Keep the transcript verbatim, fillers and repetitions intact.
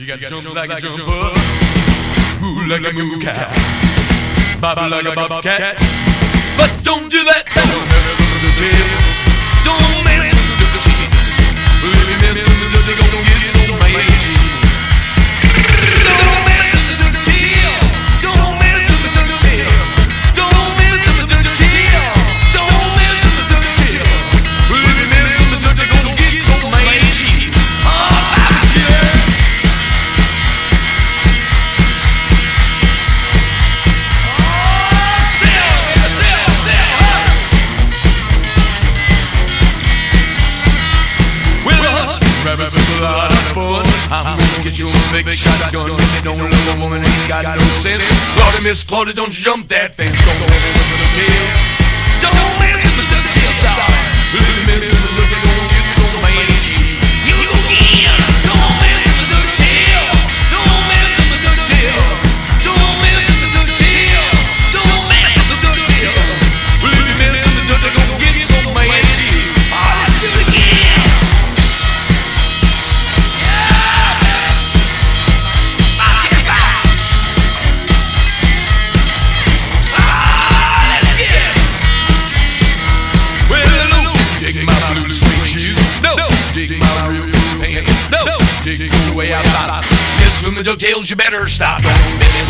You got to jump like a jumper, move like a moo cat, bob like a bobcat. But don't do that. Don't mess with the tail. Don't mess with the cheese. If you mess with the tail, you're gonna get so mad. Don't mess with the tail. Don't mess with the tail. Don't mess with the tail. Don't mess with the tail. If you mess with the tail, you're gonna get so mad. Rabbits is a lot of fun. I'm gonna get you a big shotgun. If you don't love a woman, ain't got no sense. Claudia, Miss Claudia, don't you jump that fence. Don't mess with the tail. Don't mess with the tail, darling. If you mess with the tail, you're gonna get so mad. You go get. Don't mess with the tail. Don't mess with the tail. Don't mess with the tail. Don't mess with the tail. If you mess with the tail, you're gonna get so mad. Ah, let's do it again. Dig my real blue pants. No, dig the way I thought. Mess with the DuckTales, you better stop. Don't you